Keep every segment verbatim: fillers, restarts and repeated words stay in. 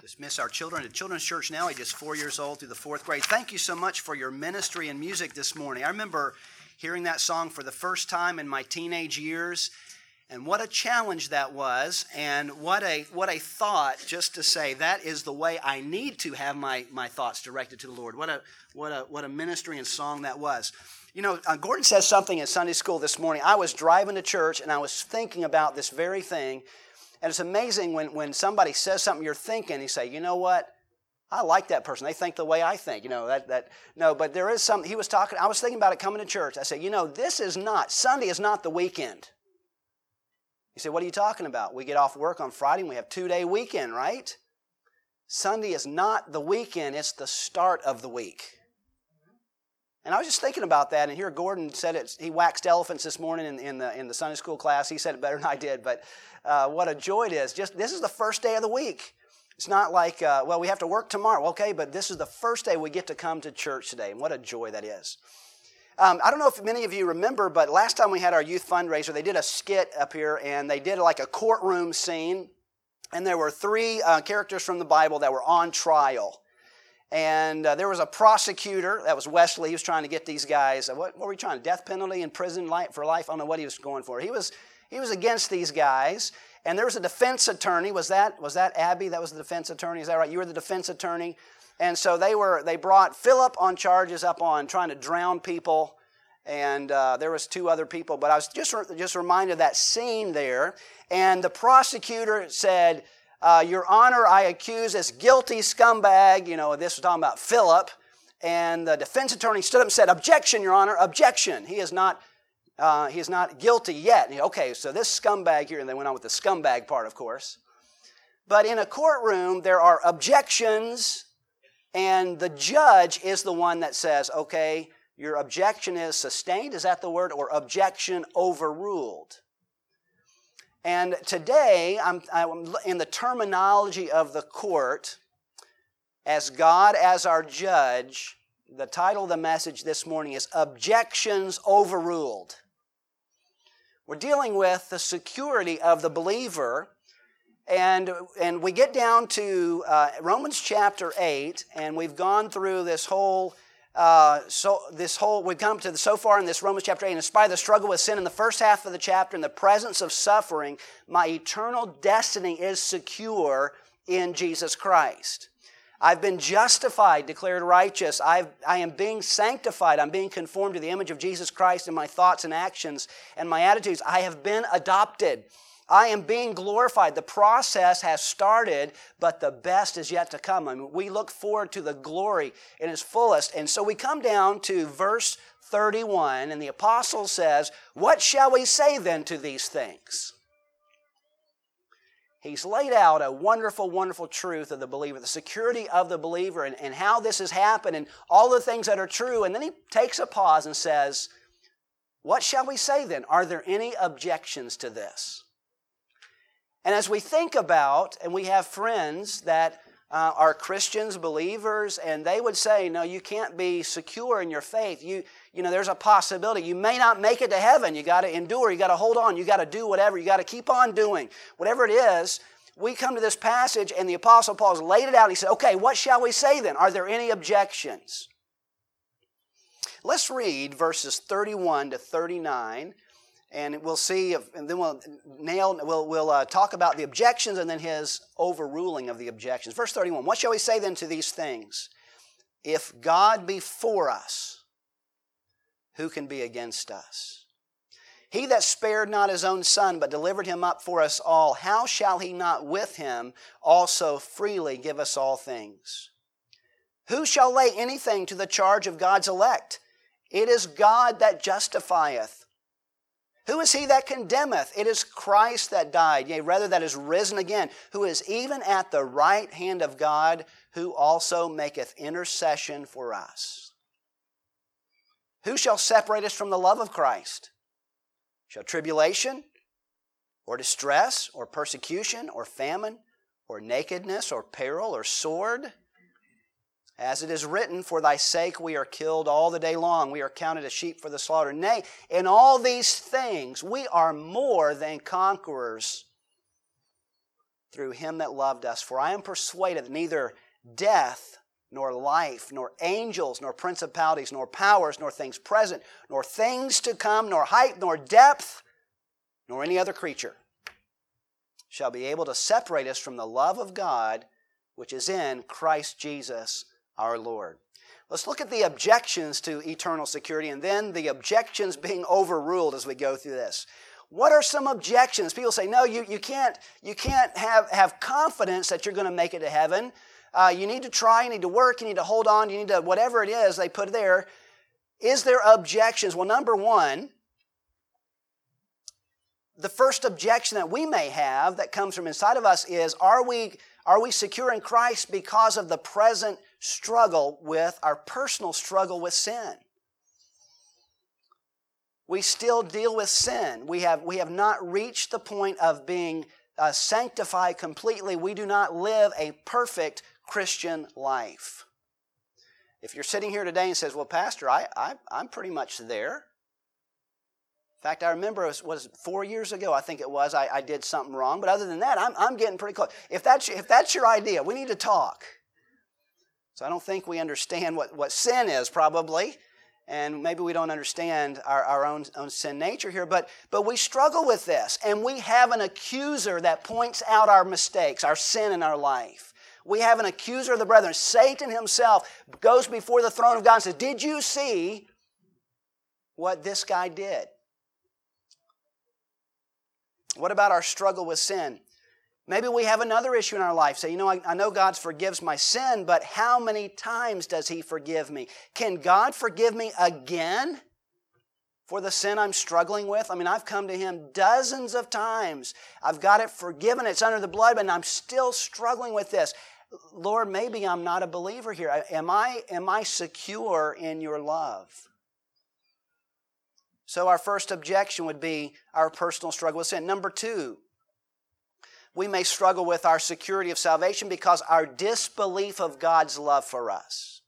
Dismiss our children to Children's Church now, ages four years old through the fourth grade. Thank you so much for your ministry and music this morning. I remember hearing that song for the first time in my teenage years, and what a challenge that was, and what a what a thought just to say that is the way I need to have my, my thoughts directed to the Lord. What a what a what a ministry and song that was. You know, uh, Gordon says something in Sunday school this morning. I was driving to church and I was thinking about this very thing. And it's amazing when, when somebody says something you're thinking, you say, you know what? I like that person. They think the way I think. You know, that, that no, but there is something. He was talking, I was thinking about it coming to church. I said, you know, this is not, Sunday is not the weekend. You say, what are you talking about? We get off work on Friday and we have a two-day weekend, right? Sunday is not the weekend. It's the start of the week. And I was just thinking about that, and here Gordon said it. He waxed elephants this morning in, in the in the Sunday school class. He said it better than I did, but uh, what a joy it is. Just this is the first day of the week. It's not like, uh, well, we have to work tomorrow. Okay, but this is the first day we get to come to church today, and what a joy that is. Um, I don't know if many of you remember, but last time we had our youth fundraiser, they did a skit up here, and they did like a courtroom scene, and there were three uh, characters from the Bible that were on trial. And uh, there was a prosecutor, that was Wesley. He was trying to get these guys, uh, what, what were you trying, death penalty in prison life, for life? I don't know what he was going for. He was he was against these guys. And there was a defense attorney. Was that was that Abby? That was the defense attorney. Is that right? You were the defense attorney. And so they were they brought Philip on charges up on trying to drown people. And uh, there was two other people. But I was just, just reminded of that scene there. And the prosecutor said, Uh, Your Honor, I accuse this guilty scumbag, you know, this was talking about Philip, and the defense attorney stood up and said, objection, Your Honor, objection. He is not uh, he is not guilty yet. And, okay, so this scumbag here, and they went on with the scumbag part, of course. But in a courtroom, there are objections, and the judge is the one that says, okay, your objection is sustained, is that the word, or objection overruled? And today, I'm, I'm in the terminology of the court, as God as our judge, the title of the message this morning is Objections Overruled. We're dealing with the security of the believer, and, and we get down to uh, Romans chapter eight, and we've gone through this whole Uh, so this whole, we've come to the, so far in this Romans chapter eight, in spite of the struggle with sin in the first half of the chapter, in the presence of suffering, my eternal destiny is secure in Jesus Christ. I've been justified, declared righteous. I've, I am being sanctified. I'm being conformed to the image of Jesus Christ in my thoughts and actions and my attitudes. I have been adopted. I am being glorified. The process has started, but the best is yet to come. I mean, we look forward to the glory in its fullest. And so we come down to verse thirty-one, and the apostle says, what shall we say then to these things? He's laid out a wonderful, wonderful truth of the believer, the security of the believer, and, and how this has happened, and all the things that are true. And then he takes a pause and says, what shall we say then? Are there any objections to this? And as we think about, and we have friends that uh, are Christians, believers, and they would say, no, you can't be secure in your faith. You, you know, there's a possibility. You may not make it to heaven. You got to endure. You got to hold on. You got to do whatever. You got to keep on doing. Whatever it is, we come to this passage, and the Apostle Paul's laid it out. And he said, okay, what shall we say then? Are there any objections? Let's read verses thirty-one to thirty-nine. And we'll see, if, and then we'll nail, we'll, we'll uh, talk about the objections and then his overruling of the objections. Verse thirty-one, what shall we say then to these things? If God be for us, who can be against us? He that spared not his own son, but delivered him up for us all, how shall he not with him also freely give us all things? Who shall lay anything to the charge of God's elect? It is God that justifieth. Who is he that condemneth? It is Christ that died, yea, rather that is risen again, who is even at the right hand of God, who also maketh intercession for us. Who shall separate us from the love of Christ? Shall tribulation, or distress, or persecution, or famine, or nakedness, or peril, or sword? As it is written, for thy sake we are killed all the day long. We are counted as sheep for the slaughter. Nay, in all these things we are more than conquerors through him that loved us. For I am persuaded that neither death, nor life, nor angels, nor principalities, nor powers, nor things present, nor things to come, nor height, nor depth, nor any other creature shall be able to separate us from the love of God which is in Christ Jesus our Lord. Let's look at the objections to eternal security and then the objections being overruled as we go through this. What are some objections? People say, no, you, you can't, you can't have, have confidence that you're going to make it to heaven. Uh, you need to try, you need to work, you need to hold on, you need to, whatever it is they put there. Is there objections? Well, number one, the first objection that we may have that comes from inside of us is, are we, are we secure in Christ because of the present struggle with, our personal struggle with sin? We still deal with sin. We have, we have not reached the point of being uh, sanctified completely. We do not live a perfect Christian life. If you're sitting here today and says, well, Pastor, I, I, I'm pretty much there. In fact, I remember it was, was four years ago, I think it was, I, I did something wrong. But other than that, I'm, I'm getting pretty close. If that's, if that's your idea, we need to talk. So I don't think we understand what, what sin is, probably. And maybe we don't understand our, our own, own sin nature here. But, but we struggle with this. And we have an accuser that points out our mistakes, our sin in our life. We have an accuser of the brethren. Satan himself goes before the throne of God and says, did you see what this guy did? What about our struggle with sin? Maybe we have another issue in our life. Say, you know, I, I know God forgives my sin, but how many times does He forgive me? Can God forgive me again for the sin I'm struggling with? I mean, I've come to Him dozens of times. I've got it forgiven. It's under the blood, but I'm still struggling with this. Lord, maybe I'm not a believer here. Am I, am I secure in your love? So our first objection would be our personal struggle with sin. Number two, we may struggle with our security of salvation because our disbelief of God's love for us.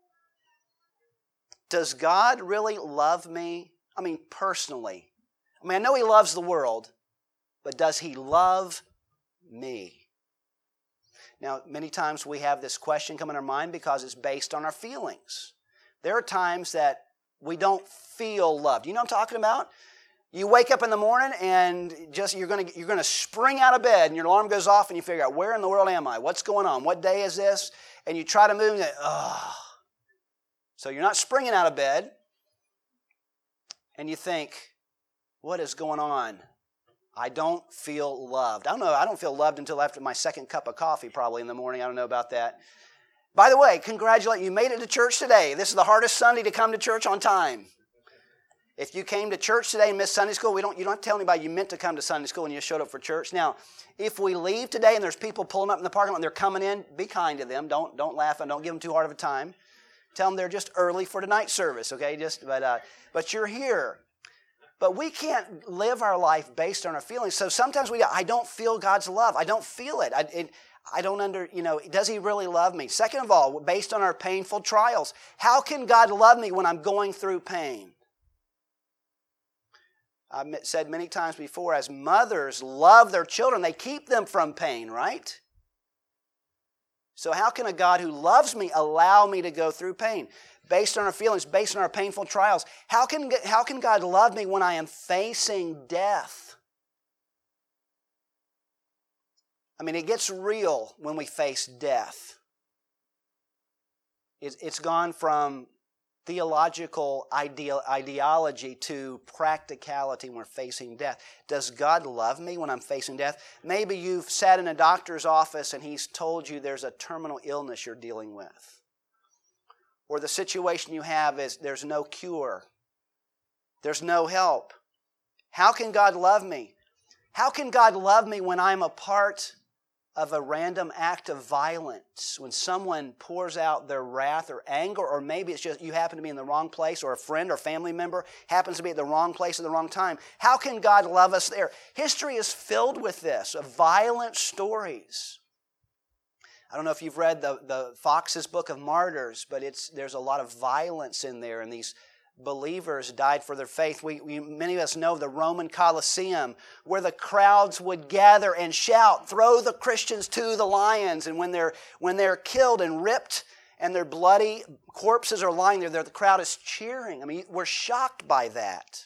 Does God really love me? I mean, personally. I mean, I know He loves the world, but does He love me? Now, many times we have this question come in our mind because it's based on our feelings. There are times that we don't feel loved. You know what I'm talking about? You wake up in the morning and just you're going to you're going to spring out of bed and your alarm goes off and you figure out, where in the world am I? What's going on? What day is this? And you try to move and you, oh. So you're not springing out of bed and you think, what is going on? I don't feel loved. I don't know. I don't feel loved until after my second cup of coffee probably in the morning. I don't know about that. By the way, congratulations. You made it to church today. This is the hardest Sunday to come to church on time. If you came to church today and missed Sunday school, we don't, you don't have to tell anybody you meant to come to Sunday school and you showed up for church. Now, if we leave today and there's people pulling up in the parking lot and they're coming in, be kind to them. Don't, don't laugh and don't give them too hard of a time. Tell them they're just early for tonight's service, okay? Just, but, uh, but you're here. But we can't live our life based on our feelings. So sometimes we, I don't feel God's love. I don't feel it. I, it I don't under, you know, does He really love me? Second of all, based on our painful trials, how can God love me when I'm going through pain? I've said many times before, as mothers love their children, they keep them from pain, right? So how can a God who loves me allow me to go through pain? Based on our feelings, based on our painful trials. How can, how can God love me when I am facing death? I mean, it gets real when we face death. It's gone from theological ideal, ideology to practicality when we're facing death. Does God love me when I'm facing death? Maybe you've sat in a doctor's office and he's told you there's a terminal illness you're dealing with. Or the situation you have is there's no cure. There's no help. How can God love me? How can God love me when I'm a part of a random act of violence, when someone pours out their wrath or anger, or maybe it's just you happen to be in the wrong place, or a friend or family member happens to be at the wrong place at the wrong time? How can God love us there? History is filled with this, of violent stories. I don't know if you've read the, the Fox's Book of Martyrs, but it's there's a lot of violence in there, and these believers died for their faith. We, we, many of us know the Roman Colosseum, where the crowds would gather and shout, "Throw the Christians to the lions." And when they're, when they're killed and ripped and their bloody corpses are lying there, the crowd is cheering. I mean, we're shocked by that.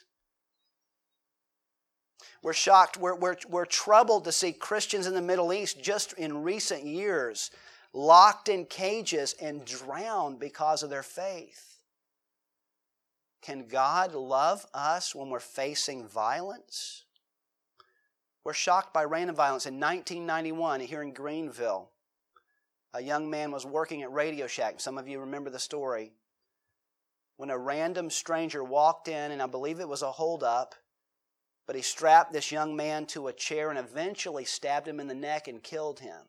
We're shocked, we're, we're, we're troubled to see Christians in the Middle East just in recent years locked in cages and drowned because of their faith. Can God love us when we're facing violence? We're shocked by random violence. In nineteen ninety-one, here in Greenville, a young man was working at Radio Shack. Some of you remember the story. When a random stranger walked in, and I believe it was a holdup, but he strapped this young man to a chair and eventually stabbed him in the neck and killed him.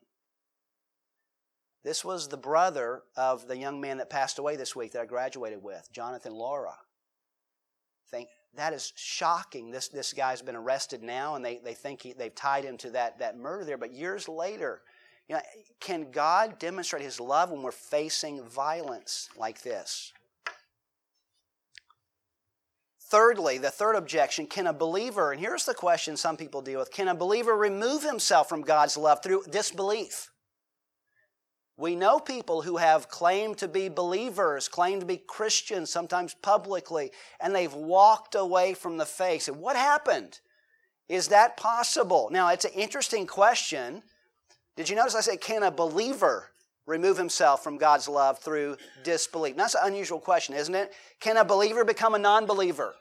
This was the brother of the young man that passed away this week that I graduated with, Jonathan Laura. Think that is shocking. This, this guy's been arrested now, and they, they think he, they've tied him to that, that murder there. But years later, you know, can God demonstrate His love when we're facing violence like this? Thirdly, the third objection, can a believer, and here's the question some people deal with, can a believer remove himself from God's love through disbelief? We know people who have claimed to be believers, claimed to be Christians, sometimes publicly, and they've walked away from the faith. And what happened? Is that possible? Now, it's an interesting question. Did you notice I said, can a believer remove himself from God's love through disbelief? That's an unusual question, isn't it? Can a believer become a non-believer?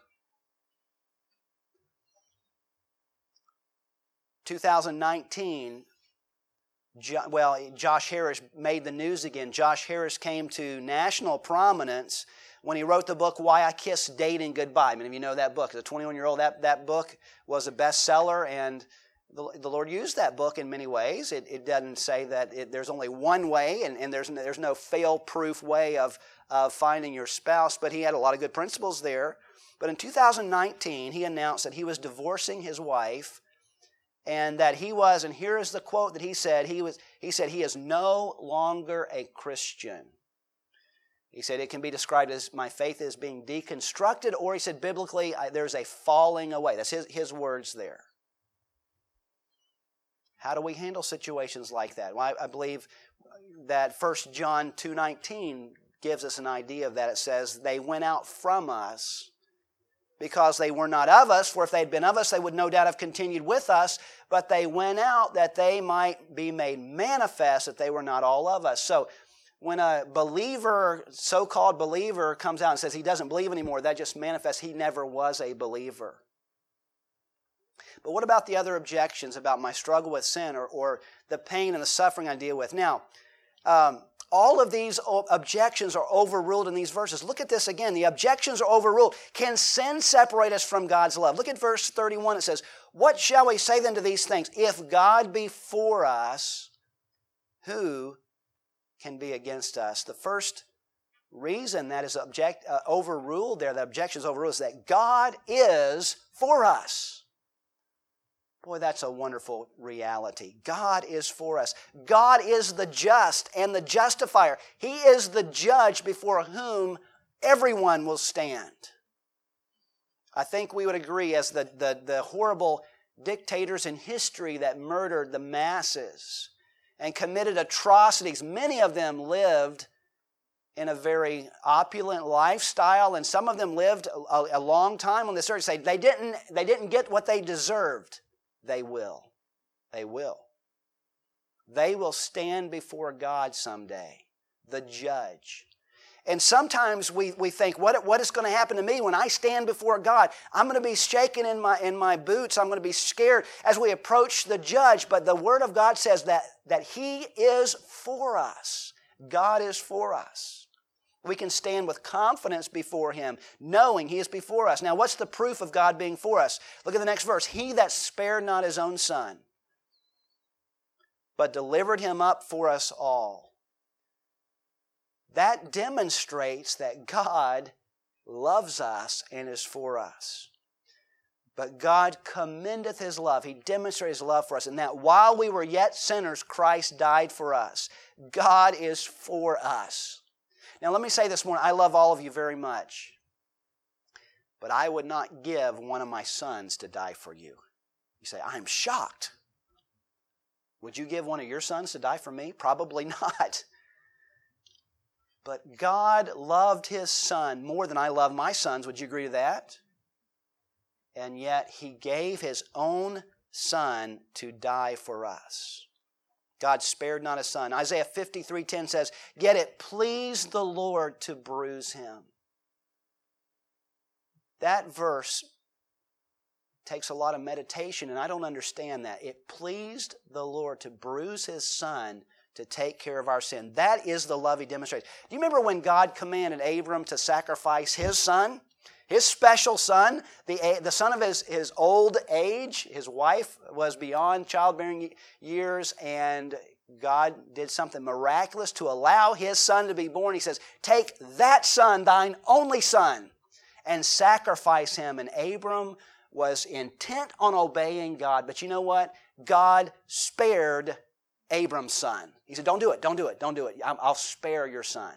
two thousand nineteen, well, Josh Harris made the news again. Josh Harris came to national prominence when he wrote the book, Why I Kissed Dating Goodbye. Many of you know that book. As a twenty-one-year-old, that, that book was a bestseller, and the, the Lord used that book in many ways. It, it doesn't say that it, there's only one way, and, and there's, there's no fail-proof way of, of finding your spouse, but he had a lot of good principles there. But in two thousand nineteen, he announced that he was divorcing his wife, and that he was, and here is the quote that he said, he was, he said, he is no longer a Christian. He said, it can be described as my faith is being deconstructed, or he said, biblically, I, there's a falling away. That's his, his words there. How do we handle situations like that? Well, I, I believe that First John two nineteen gives us an idea of that. It says, they went out from us because they were not of us, for if they had been of us, they would no doubt have continued with us, but they went out that they might be made manifest that they were not all of us. So when a believer, so-called believer, comes out and says he doesn't believe anymore, that just manifests he never was a believer. But what about the other objections about my struggle with sin, or, or the pain and the suffering I deal with? Now, um, all of these objections are overruled in these verses. Look at this again. The objections are overruled. Can sin separate us from God's love? Look at verse thirty-one. It says, what shall we say then to these things? If God be for us, who can be against us? The first reason that is object, uh, overruled there, the objection is overruled, is that God is for us. Boy, that's a wonderful reality. God is for us. God is the just and the justifier. He is the judge before whom everyone will stand. I think we would agree, as the, the, the horrible dictators in history that murdered the masses and committed atrocities, many of them lived in a very opulent lifestyle, and some of them lived a, a long time on this earth. Say they didn't, they didn't get what they deserved. They will. They will. They will stand before God someday, the judge. And sometimes we, we think, what, what is going to happen to me when I stand before God? I'm going to be shaken in my, in my boots. I'm going to be scared as we approach the judge. But the Word of God says that, that He is for us. God is for us. We can stand with confidence before Him, knowing He is before us. Now, what's the proof of God being for us? Look at the next verse. He that spared not His own Son, but delivered Him up for us all. That demonstrates that God loves us and is for us. But God commendeth His love. He demonstrates His love for us, and that while we were yet sinners, Christ died for us. God is for us. Now let me say this morning, I love all of you very much. but I would not give one of my sons to die for you. You say, I'm shocked. Would you give one of your sons to die for me? Probably not. But God loved His Son more than I love my sons. Would you agree to that? And yet He gave His own Son to die for us. God spared not His Son. Isaiah fifty-three ten says, yet it pleased the Lord to bruise Him. That verse takes a lot of meditation, and I don't understand that. It pleased the Lord to bruise His Son to take care of our sin. That is the love He demonstrates. Do you remember when God commanded Abram to sacrifice his son? His special son, the, the son of his, his old age. His wife was beyond childbearing years, and God did something miraculous to allow His son to be born. He says, take that son, thine only son, and sacrifice him. And Abram was intent on obeying God. But you know what? God spared Abram's son. He said, don't do it, don't do it, don't do it. I'll spare your son.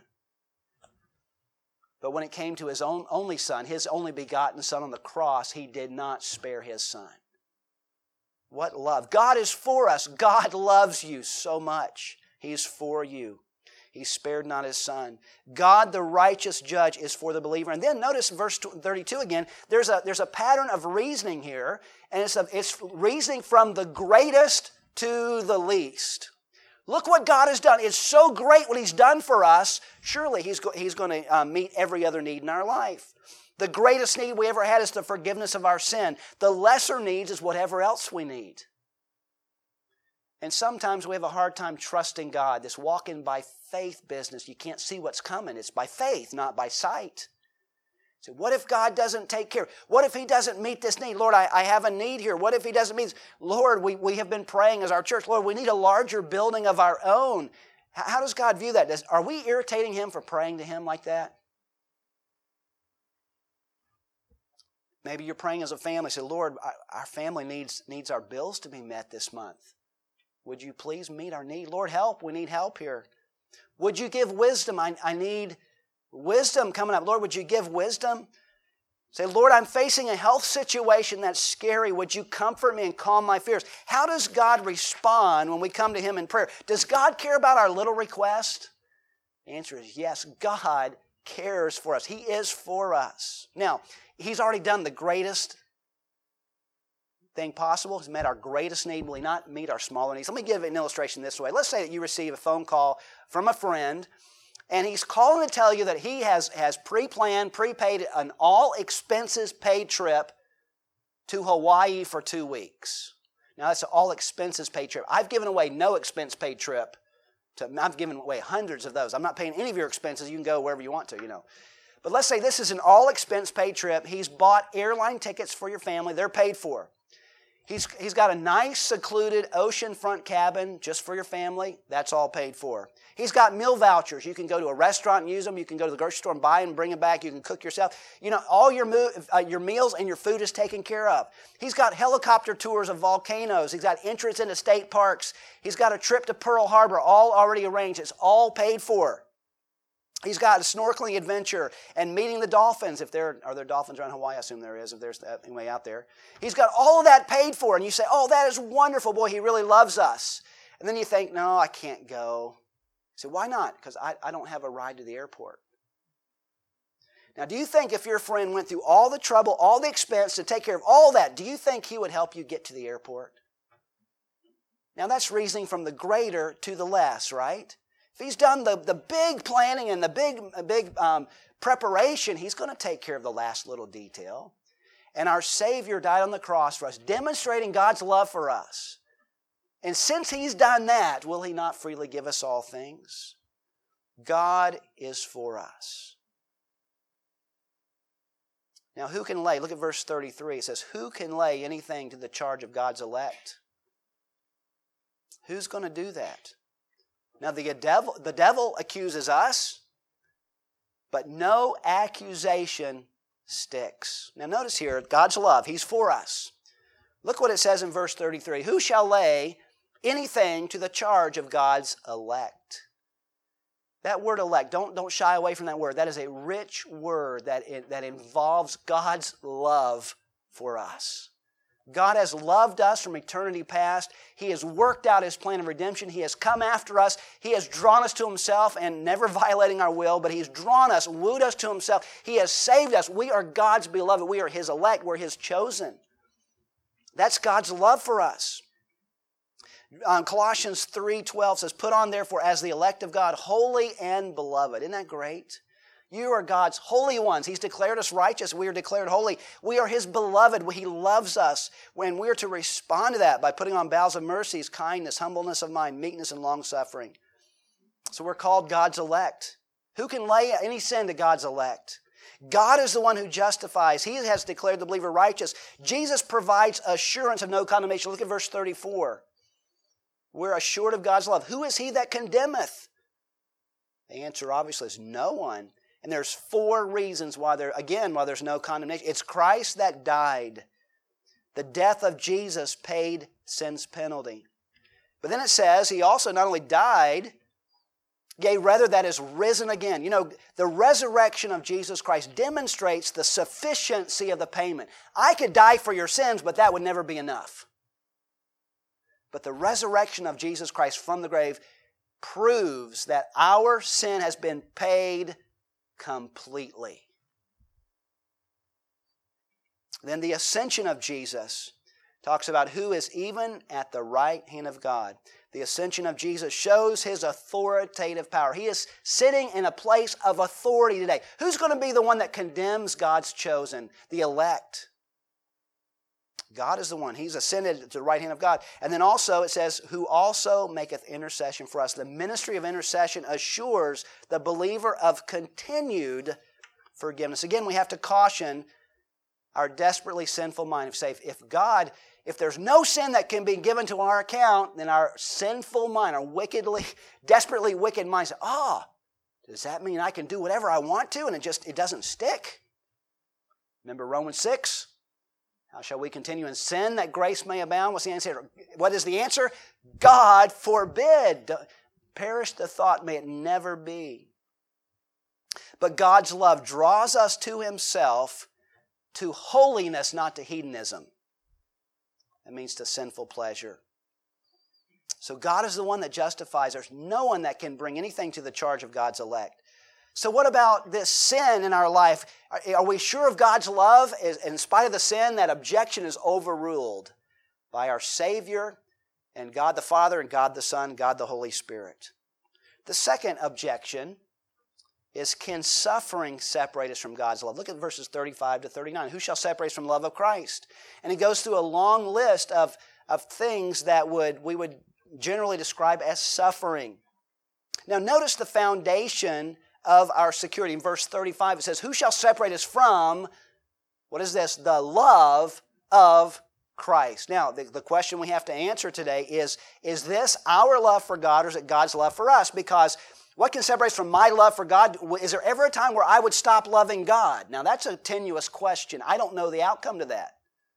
But when it came to His own only son, His only begotten Son on the cross, He did not spare His Son. What love. God is for us. God loves you so much. He's for you. He spared not His Son. God, the righteous judge, is for the believer. And then notice verse thirty-two again. There's a, there's a pattern of reasoning here. And it's, a, it's reasoning from the greatest to the least. Look what God has done. It's so great what He's done for us. Surely He's, go, he's going to uh, meet every other need in our life. The greatest need we ever had is the forgiveness of our sin. The lesser needs is whatever else we need. And sometimes we have a hard time trusting God. This walking by faith business, you can't see what's coming. It's by faith, not by sight. So what if God doesn't take care? What if He doesn't meet this need? Lord, I, I have a need here. What if He doesn't meet this? Lord, we, we have been praying as our church. Lord, we need a larger building of our own. How, how does God view that? Does, are we irritating Him for praying to Him like that? Maybe you're praying as a family. Say, Lord, our family needs, needs our bills to be met this month. Would you please meet our need? Lord, help. We need help here. Would you give wisdom? I, I need wisdom coming up. Lord, would you give wisdom? Say, Lord, I'm facing a health situation that's scary. Would you comfort me and calm my fears? How does God respond when we come to Him in prayer? Does God care about our little request? The answer is yes. God cares for us. He is for us. Now, He's already done the greatest thing possible. He's met our greatest need. Will He not meet our smaller needs? Let me give an illustration this way. Let's say that you receive a phone call from a friend, and he's calling to tell you that he has, has pre-planned, prepaid an all-expenses-paid trip to Hawaii for two weeks. Now, that's an all-expenses-paid trip. I've given away no expense-paid trip. To, I've given away hundreds of those. I'm not paying any of your expenses. You can go wherever you want to, you know. But let's say this is an all-expense-paid trip. He's bought airline tickets for your family. They're paid for. He's, he's got a nice, secluded oceanfront cabin just for your family. That's all paid for. He's got meal vouchers. You can go to a restaurant and use them. You can go to the grocery store and buy and bring them back. You can cook yourself. You know, all your, mo- uh, your meals and your food is taken care of. He's got helicopter tours of volcanoes. He's got entrance into state parks. He's got a trip to Pearl Harbor, all already arranged. It's all paid for. He's got a snorkeling adventure and meeting the dolphins. If there are there dolphins around Hawaii, I assume there is, if there's anyway out there. He's got all of that paid for, and you say, oh, that is wonderful. Boy, He really loves us. And then you think, no, I can't go. You say, why not? Because I, I don't have a ride to the airport. Now, do you think if your friend went through all the trouble, all the expense to take care of all that, do you think he would help you get to the airport? Now, that's reasoning from the greater to the less, right? If he's done the, the big planning and the big, big um, preparation, He's going to take care of the last little detail. And our Savior died on the cross for us, demonstrating God's love for us. And since He's done that, will He not freely give us all things? God is for us. Now, who can lay? Look at verse thirty-three. It says, who can lay anything to the charge of God's elect? Who's going to do that? Now, the devil, the devil accuses us, but no accusation sticks. Now, notice here, God's love, He's for us. Look what it says in verse thirty-three. Who shall lay anything to the charge of God's elect? That word elect, don't, don't shy away from that word. That is a rich word that, it, that involves God's love for us. God has loved us from eternity past. He has worked out His plan of redemption. He has come after us. He has drawn us to Himself, and never violating our will, but He's drawn us, wooed us to Himself. He has saved us. We are God's beloved. We are His elect. We're His chosen. That's God's love for us. Um, Colossians three twelve says, "Put on therefore as the elect of God, holy and beloved." Isn't that great? You are God's holy ones. He's declared us righteous. We are declared holy. We are His beloved. He loves us. When we are to respond to that by putting on bowels of mercies, kindness, humbleness of mind, meekness, and long-suffering. So we're called God's elect. Who can lay any sin to God's elect? God is the one who justifies. He has declared the believer righteous. Jesus provides assurance of no condemnation. Look at verse thirty-four. We're assured of God's love. Who is he that condemneth? The answer obviously is no one. And there's four reasons why there, again, why there's no condemnation. It's Christ that died. The death of Jesus paid sin's penalty. But then it says He also not only died, yea, rather that is risen again. You know, the resurrection of Jesus Christ demonstrates the sufficiency of the payment. I could die for your sins, but that would never be enough. But the resurrection of Jesus Christ from the grave proves that our sin has been paid completely. Then the ascension of Jesus talks about who is even at the right hand of God. The ascension of Jesus shows His authoritative power. He is sitting in a place of authority today. Who's going to be the one that condemns God's chosen? The elect. God is the one. He's ascended to the right hand of God. And then also it says, who also maketh intercession for us. The ministry of intercession assures the believer of continued forgiveness. Again, we have to caution our desperately sinful mind. If, say, if God, if there's no sin that can be given to our account, then our sinful mind, our wickedly, desperately wicked mind says, oh, does that mean I can do whatever I want to? And it just, it doesn't stick. Remember Romans six? How shall we continue in sin that grace may abound? What's the answer? What is the answer? God forbid. Perish the thought, may it never be. But God's love draws us to Himself, to holiness, not to hedonism. That means to sinful pleasure. So God is the one that justifies. There's no one that can bring anything to the charge of God's elect. So what about this sin in our life? Are we sure of God's love? In spite of the sin, that objection is overruled by our Savior and God the Father and God the Son, God the Holy Spirit. The second objection is, can suffering separate us from God's love? Look at verses thirty-five to thirty-nine. Who shall separate us from the love of Christ? And he goes through a long list of, of things that would we would generally describe as suffering. Now notice the foundation of our security. In verse thirty-five it says, who shall separate us from, what is this? The love of Christ. Now, the, the question we have to answer today is, is this our love for God or is it God's love for us? Because what can separate us from my love for God? Is there ever a time where I would stop loving God? Now, that's a tenuous question. I don't know the outcome to that.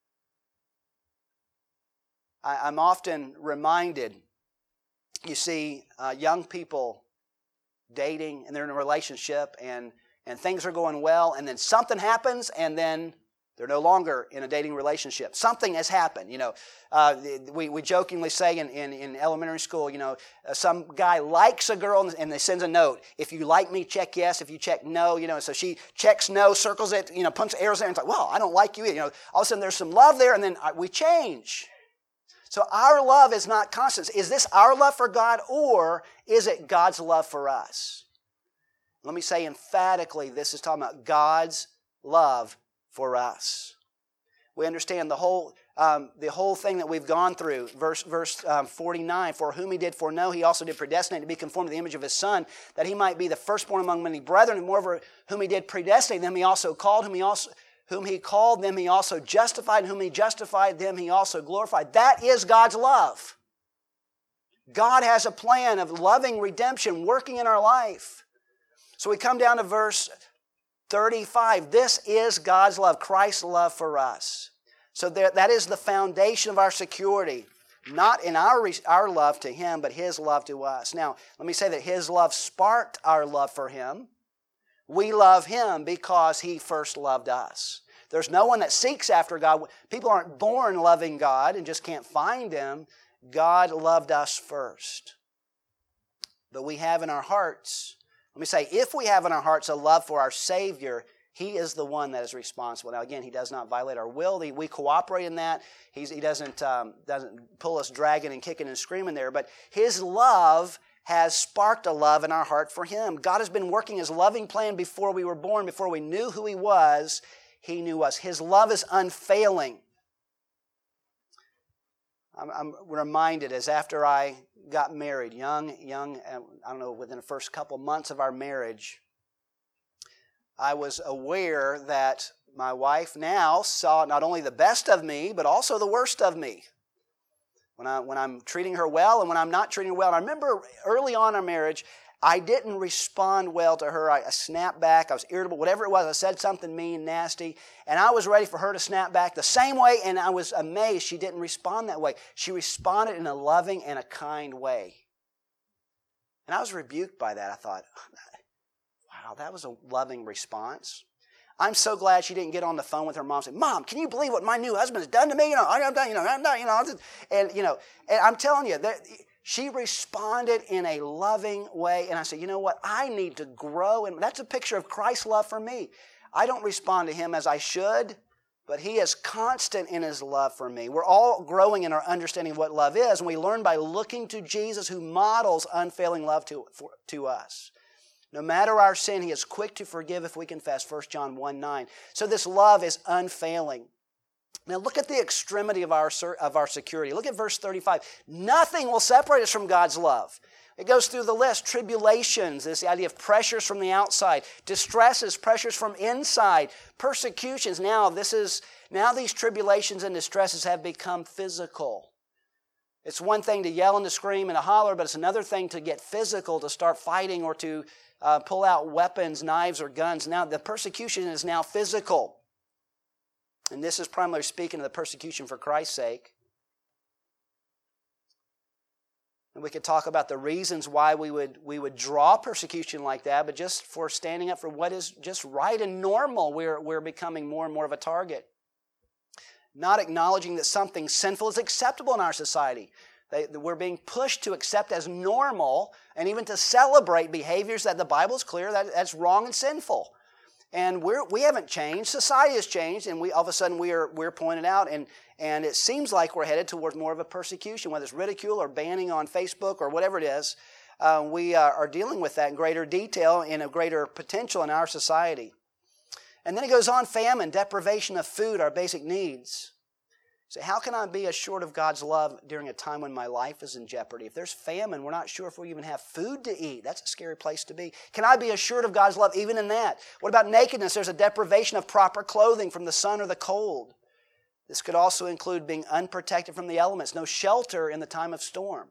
I, I'm often reminded, you see, uh, young people dating and they're in a relationship and, and things are going well, and then something happens and then they're no longer in a dating relationship. Something has happened. You know, uh, we, we jokingly say in, in, in elementary school, you know, uh, some guy likes a girl and they sends a note. If you like me, check yes. If you check no, you know, so she checks no, circles it, you know, punches arrows there and it's like, well, I don't like you. You know, all of a sudden there's some love there and then we change. So our love is not constant. Is this our love for God or is it God's love for us? Let me say emphatically, this is talking about God's love for us. We understand the whole um, the whole thing that we've gone through. Verse verse um, forty-nine, for whom He did foreknow, He also did predestinate to be conformed to the image of His Son, that He might be the firstborn among many brethren, and moreover, whom He did predestinate, them He also called, whom He also whom He called, them He also justified, and whom He justified, them He also glorified. That is God's love. God has a plan of loving redemption working in our life. So we come down to verse thirty-five. This is God's love, Christ's love for us. So there, that is the foundation of our security. not in our, our love to Him, but His love to us. Now, let me say that His love sparked our love for Him. We love Him because He first loved us. There's no one that seeks after God. People aren't born loving God and just can't find Him. God loved us first. But we have in our hearts, let me say, if we have in our hearts a love for our Savior, He is the one that is responsible. Now again, He does not violate our will. We cooperate in that. He's, he doesn't, um, doesn't pull us dragging and kicking and screaming there. But His love has sparked a love in our heart for Him. God has been working His loving plan before we were born, before we knew who He was. He knew us. His love is unfailing. I'm, I'm reminded as after I got married, young, young, I don't know, within the first couple months of our marriage, I was aware that my wife now saw not only the best of me, but also the worst of me. When, I, when I'm treating her well and when I'm not treating her well. And I remember early on in our marriage, I didn't respond well to her. I, I snapped back. I was irritable. Whatever it was, I said something mean, nasty. And I was ready for her to snap back the same way, and I was amazed she didn't respond that way. She responded in a loving and a kind way. And I was rebuked by that. I thought, wow, that was a loving response. I'm so glad she didn't get on the phone with her mom and say, Mom, can you believe what my new husband has done to me? You know, I'm done, you know, I'm done, you know. And, you know, and I'm telling you, that she responded in a loving way. And I said, you know what? I need to grow. And that's a picture of Christ's love for me. I don't respond to Him as I should, but He is constant in His love for me. We're all growing in our understanding of what love is. And we learn by looking to Jesus, who models unfailing love to, for, to us. No matter our sin, He is quick to forgive if we confess, First John one nine. So this love is unfailing. Now look at the extremity of our, of our security. Look at verse thirty-five. Nothing will separate us from God's love. It goes through the list. Tribulations, this idea of pressures from the outside. Distresses, pressures from inside. Persecutions. Now this is now these tribulations and distresses have become physical. It's one thing to yell and to scream and to holler, but it's another thing to get physical, to start fighting or to uh, pull out weapons, knives, or guns. Now the persecution is now physical. And this is primarily speaking of the persecution for Christ's sake. And we could talk about the reasons why we would, we would draw persecution like that, but just for standing up for what is just right and normal, we're, we're becoming more and more of a target. Not acknowledging that something sinful is acceptable in our society. They, we're being pushed to accept as normal and even to celebrate behaviors that the Bible is clear that that's wrong and sinful. And we're, we haven't changed. Society has changed, and we all of a sudden we are, we're pointed out, and, and it seems like we're headed towards more of a persecution, whether it's ridicule or banning on Facebook or whatever it is. Uh, we uh, are dealing with that in greater detail and a greater potential in our society. And then it goes on, famine, deprivation of food, our basic needs. So how can I be assured of God's love during a time when my life is in jeopardy? If there's famine, we're not sure if we even have food to eat. That's a scary place to be. Can I be assured of God's love even in that? What about nakedness? There's a deprivation of proper clothing from the sun or the cold. This could also include being unprotected from the elements, no shelter in the time of storm.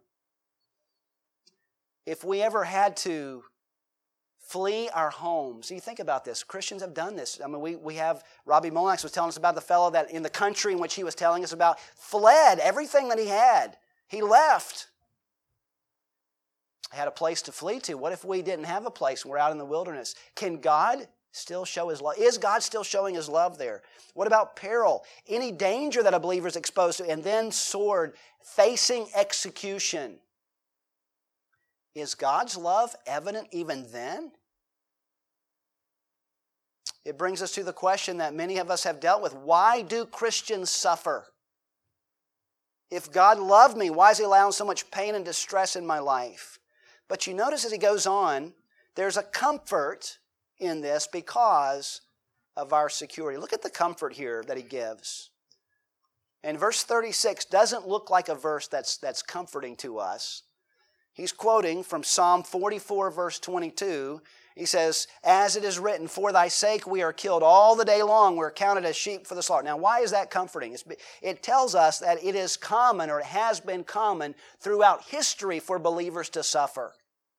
If we ever had to flee our homes. You think about this. Christians have done this. I mean, we, we have, Robbie Molinax was telling us about the fellow that in the country in which he was telling us about, fled everything that he had. He left. Had a place to flee to. What if we didn't have a place and we're out in the wilderness? Can God still show His love? Is God still showing His love there? What about peril? Any danger that a believer is exposed to, and then sword, facing execution. Is God's love evident even then? It brings us to the question that many of us have dealt with. Why do Christians suffer? If God loved me, why is He allowing so much pain and distress in my life? But you notice as he goes on, there's a comfort in this because of our security. Look at the comfort here that he gives. And verse thirty-six doesn't look like a verse that's, that's comforting to us. He's quoting from Psalm forty-four, verse twenty-two. He says, as it is written, for thy sake we are killed all the day long. We're counted as sheep for the slaughter. Now, why is that comforting? It's, it tells us that it is common, or it has been common throughout history for believers to suffer.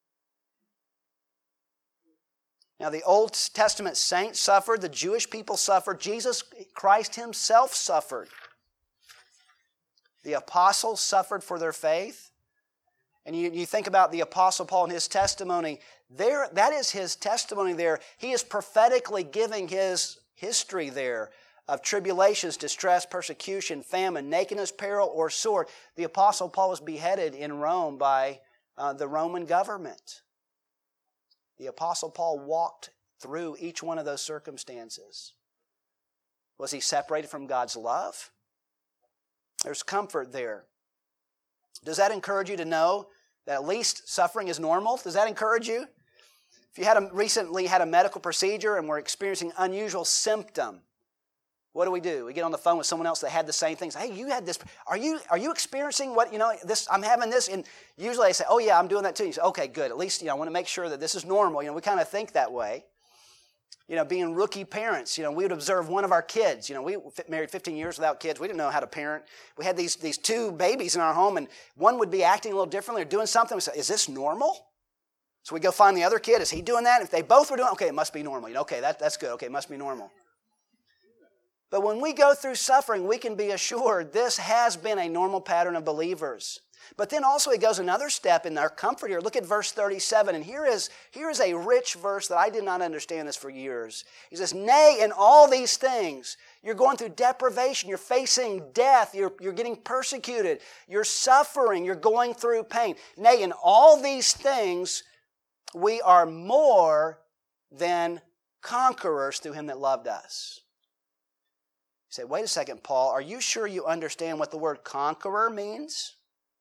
Now, the Old Testament saints suffered. The Jewish people suffered. Jesus Christ Himself suffered. The apostles suffered for their faith. And you, you think about the Apostle Paul and his testimony. There, that is his testimony there. He is prophetically giving his history there of tribulations, distress, persecution, famine, nakedness, peril, or sword. The Apostle Paul was beheaded in Rome by uh, the Roman government. The Apostle Paul walked through each one of those circumstances. Was he separated from God's love? There's comfort there. Does that encourage you to know that at least suffering is normal? Does that encourage you? If you had a, recently had a medical procedure and were experiencing unusual symptom, what do we do? We get on the phone with someone else that had the same things. Hey, you had this. Are you are you experiencing what, you know, this, I'm having this? And usually they say, oh yeah, I'm doing that too. You say, okay, good. At least, you know, I want to make sure that this is normal. You know, we kind of think that way. You know, being rookie parents, you know, we would observe one of our kids. You know, we married fifteen years without kids. We didn't know how to parent. We had these, these two babies in our home, and one would be acting a little differently or doing something. We said, is this normal? So we go find the other kid. Is he doing that? If they both were doing it, okay, it must be normal. You know, okay, that, that's good. Okay, it must be normal. But when we go through suffering, we can be assured this has been a normal pattern of believers. But then also it goes another step in our comfort here. Look at verse thirty-seven. And here is, here is a rich verse that I did not understand this for years. He says, nay, in all these things, you're going through deprivation. You're facing death. You're, you're getting persecuted. You're suffering. You're going through pain. Nay, in all these things, we are more than conquerors through Him that loved us. You say, wait a second, Paul. Are you sure you understand what the word conqueror means?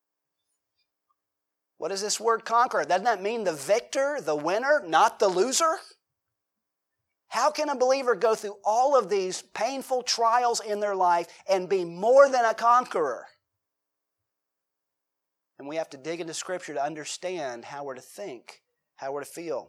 What does this word conqueror? Doesn't that mean the victor, the winner, not the loser? How can a believer go through all of these painful trials in their life and be more than a conqueror? And we have to dig into Scripture to understand how we're to think, how we're to feel.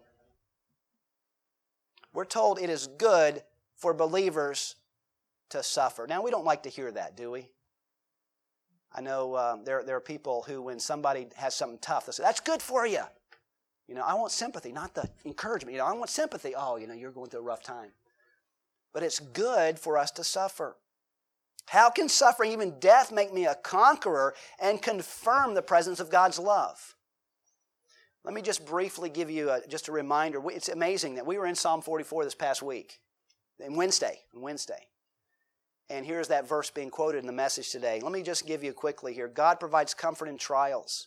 We're told it is good for believers to suffer. Now, we don't like to hear that, do we? I know um, there, there are people who, when somebody has something tough, they say, that's good for you. You know, I want sympathy, not the encouragement. You know, I want sympathy. Oh, you know, you're going through a rough time. But it's good for us to suffer. How can suffering, even death, make me a conqueror and confirm the presence of God's love? Let me just briefly give you a, just a reminder. It's amazing that we were in Psalm forty-four this past week, and Wednesday, on Wednesday. And here's that verse being quoted in the message today. Let me just give you quickly here. God provides comfort in trials.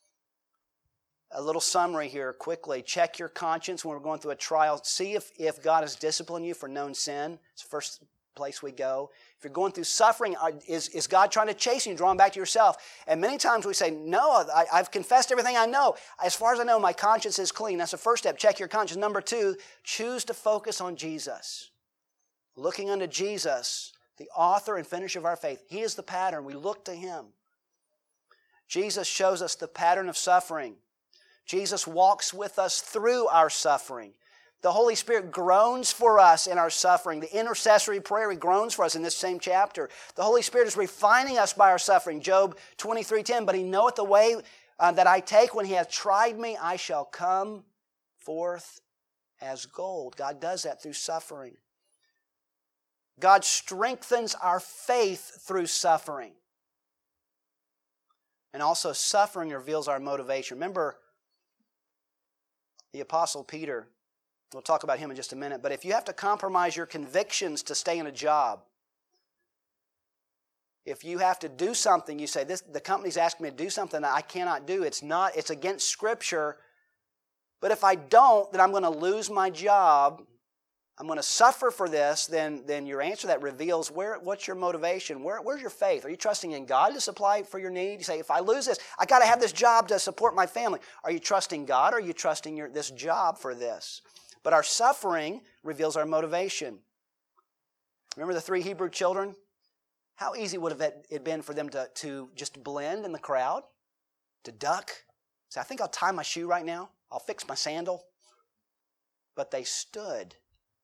A little summary here quickly. Check your conscience when we're going through a trial. See if, if God has disciplined you for known sin. It's the first place we go. If you're going through suffering, is, is God trying to chase you and draw him back to yourself? And many times we say, no, I, I've confessed everything I know. As far as I know, my conscience is clean. That's the first step. Check your conscience. Number two, choose to focus on Jesus. Looking unto Jesus, the author and finisher of our faith. He is the pattern. We look to Him. Jesus shows us the pattern of suffering. Jesus walks with us through our suffering. The Holy Spirit groans for us in our suffering. The intercessory prayer, He groans for us in this same chapter. The Holy Spirit is refining us by our suffering. Job twenty-three ten, but He knoweth the way uh, that I take. When He hath tried me, I shall come forth as gold. God does that through suffering. God strengthens our faith through suffering. And also suffering reveals our motivation. Remember the Apostle Peter. We'll talk about him in just a minute. But if you have to compromise your convictions to stay in a job, if you have to do something, you say, "This the company's asking me to do something that I cannot do. It's not, it's against Scripture. But if I don't, then I'm going to lose my job. I'm going to suffer for this," then, then your answer to that reveals where, what's your motivation? Where, where's your faith? Are you trusting in God to supply for your need? You say, if I lose this, I got to have this job to support my family. Are you trusting God or are you trusting your, this job for this? But our suffering reveals our motivation. Remember the three Hebrew children? How easy would have it been for them to, to just blend in the crowd? To duck? Say, I think I'll tie my shoe right now. I'll fix my sandal. But they stood.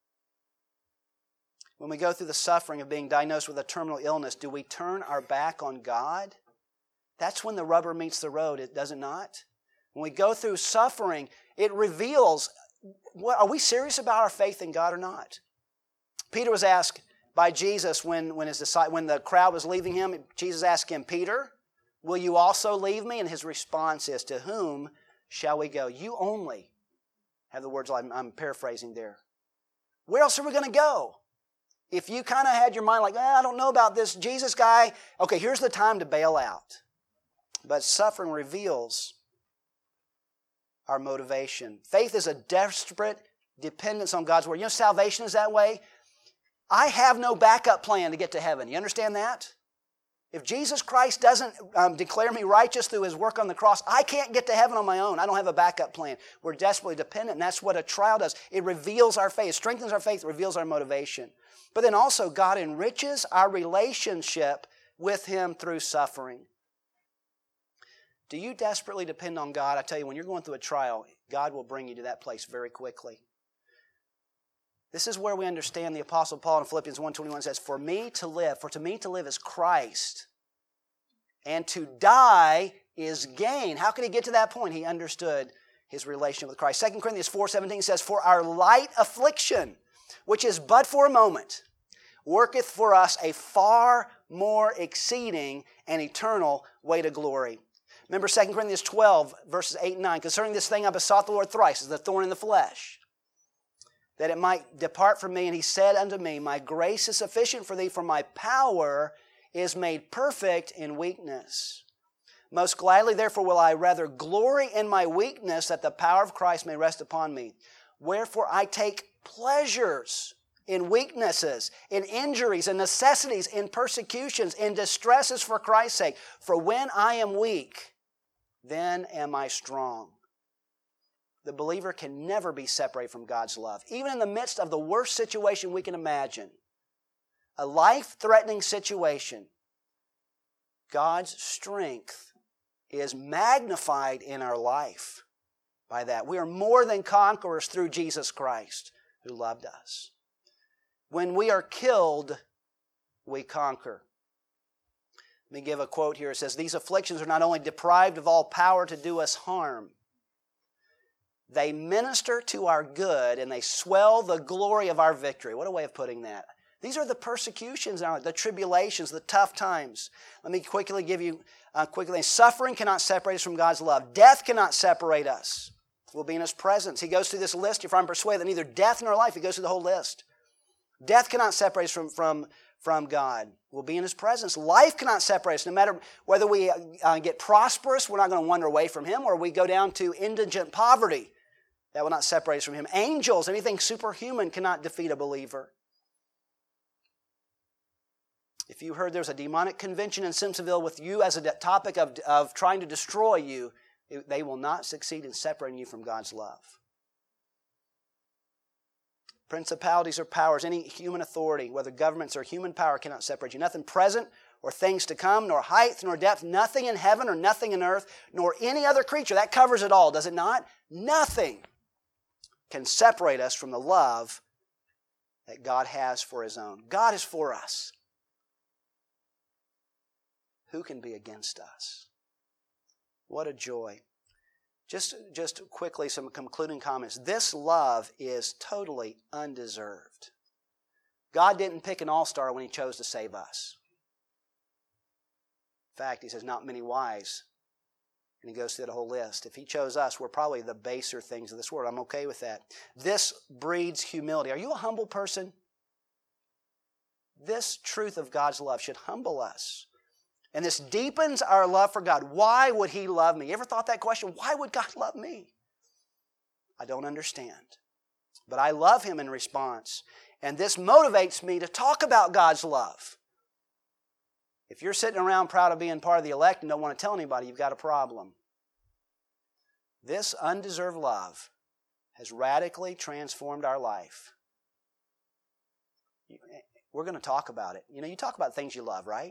When we go through the suffering of being diagnosed with a terminal illness, do we turn our back on God? That's when the rubber meets the road, does it not? When we go through suffering, it reveals, what, are we serious about our faith in God or not? Peter was asked by Jesus when, when, his, when the crowd was leaving him. Jesus asked him, Peter, will you also leave me? And his response is, to whom shall we go? You only have the words I'm, I'm paraphrasing there. Where else are we going to go? If you kind of had your mind like, eh, I don't know about this Jesus guy, okay, here's the time to bail out. But suffering reveals our motivation. Faith is a desperate dependence on God's Word. You know, salvation is that way. I have no backup plan to get to heaven. You understand that? If Jesus Christ doesn't um, declare me righteous through His work on the cross, I can't get to heaven on my own. I don't have a backup plan. We're desperately dependent, and that's what a trial does. It reveals our faith, it strengthens our faith, it reveals our motivation. But then also, God enriches our relationship with Him through suffering. Do you desperately depend on God? I tell you, when you're going through a trial, God will bring you to that place very quickly. This is where we understand the Apostle Paul in Philippians one twenty-one says, For me to live, for to me to live is Christ, and to die is gain. How could he get to that point? He understood his relationship with Christ. Second Corinthians four seventeen says, For our light affliction, which is but for a moment, worketh for us a far more exceeding and eternal weight of glory. Remember Second Corinthians twelve, verses eight and nine. Concerning this thing I besought the Lord thrice, as the thorn in the flesh, that it might depart from me. And He said unto me, My grace is sufficient for thee, for my power is made perfect in weakness. Most gladly, therefore, will I rather glory in my weakness, that the power of Christ may rest upon me. Wherefore I take pleasures in weaknesses, in injuries, in necessities, in persecutions, in distresses for Christ's sake. For when I am weak, then am I strong. The believer can never be separated from God's love. Even in the midst of the worst situation we can imagine, a life-threatening situation, God's strength is magnified in our life by that. We are more than conquerors through Jesus Christ who loved us. When we are killed, we conquer. Let me give a quote here. It says, These afflictions are not only deprived of all power to do us harm, they minister to our good and they swell the glory of our victory. What a way of putting that. These are the persecutions, the tribulations, the tough times. Let me quickly give you, uh, quickly, suffering cannot separate us from God's love. Death cannot separate us. We'll be in His presence. He goes through this list. If I'm persuaded that neither death nor life, He goes through the whole list. Death cannot separate us from, from, from God. We'll be in His presence. Life cannot separate us. No matter whether we uh, get prosperous, we're not going to wander away from Him, or we go down to indigent poverty. That will not separate us from Him. Angels, anything superhuman cannot defeat a believer. If you heard there's a demonic convention in Simpsonville with you as a topic of, of trying to destroy you, it, they will not succeed in separating you from God's love. Principalities or powers, any human authority, whether governments or human power, cannot separate you. Nothing present or things to come, nor height, nor depth, nothing in heaven or nothing in earth, nor any other creature. That covers it all, does it not? Nothing can separate us from the love that God has for His own. God is for us. Who can be against us? What a joy. Just, just quickly, some concluding comments. This love is totally undeserved. God didn't pick an all-star when He chose to save us. In fact, He says, not many wise. And He goes through the whole list. If He chose us, we're probably the baser things of this world. I'm okay with that. This breeds humility. Are you a humble person? This truth of God's love should humble us. And this deepens our love for God. Why would He love me? You ever thought that question? Why would God love me? I don't understand. But I love Him in response. And this motivates me to talk about God's love. If you're sitting around proud of being part of the elect and don't want to tell anybody, you've got a problem. This undeserved love has radically transformed our life. We're going to talk about it. You know, you talk about things you love, right?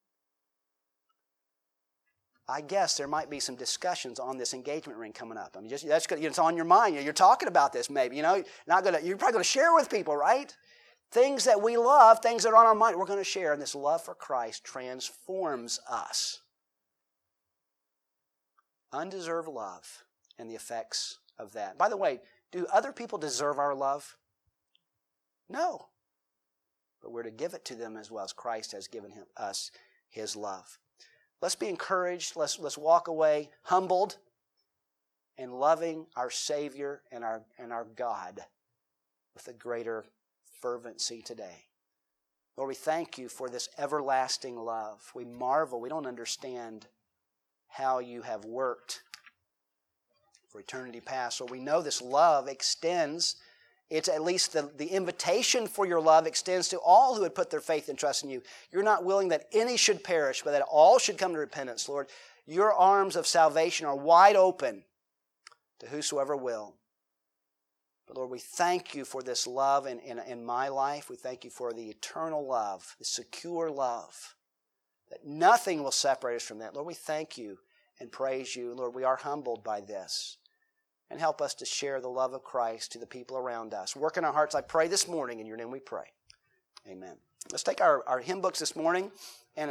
I guess there might be some discussions on this engagement ring coming up. I mean, just that's good. It's on your mind. You're talking about this, maybe. You know, not gonna. You're probably going to share with people, right? Things that we love, things that are on our mind, we're going to share. And this love for Christ transforms us. Undeserved love and the effects of that. By the way, do other people deserve our love? No. but we're to give it to them as well as Christ has given him, us his love. Let's be encouraged. Let's, let's walk away humbled and loving our Savior and our, and our God with a greater fervency today. Lord, we thank you for this everlasting love. We marvel. We don't understand how you have worked for eternity past. So we know this love extends. It's at least the, the invitation for your love extends to all who would put their faith and trust in you. You're not willing that any should perish, but that all should come to repentance, Lord. Your arms of salvation are wide open to whosoever will. But Lord, we thank you for this love in, in, in my life. We thank you for the eternal love, the secure love, that nothing will separate us from that. Lord, we thank you and praise you. Lord, we are humbled by this. And help us to share the love of Christ to the people around us. Work in our hearts, I pray this morning. In your name we pray. Amen. Let's take our, our hymn books this morning.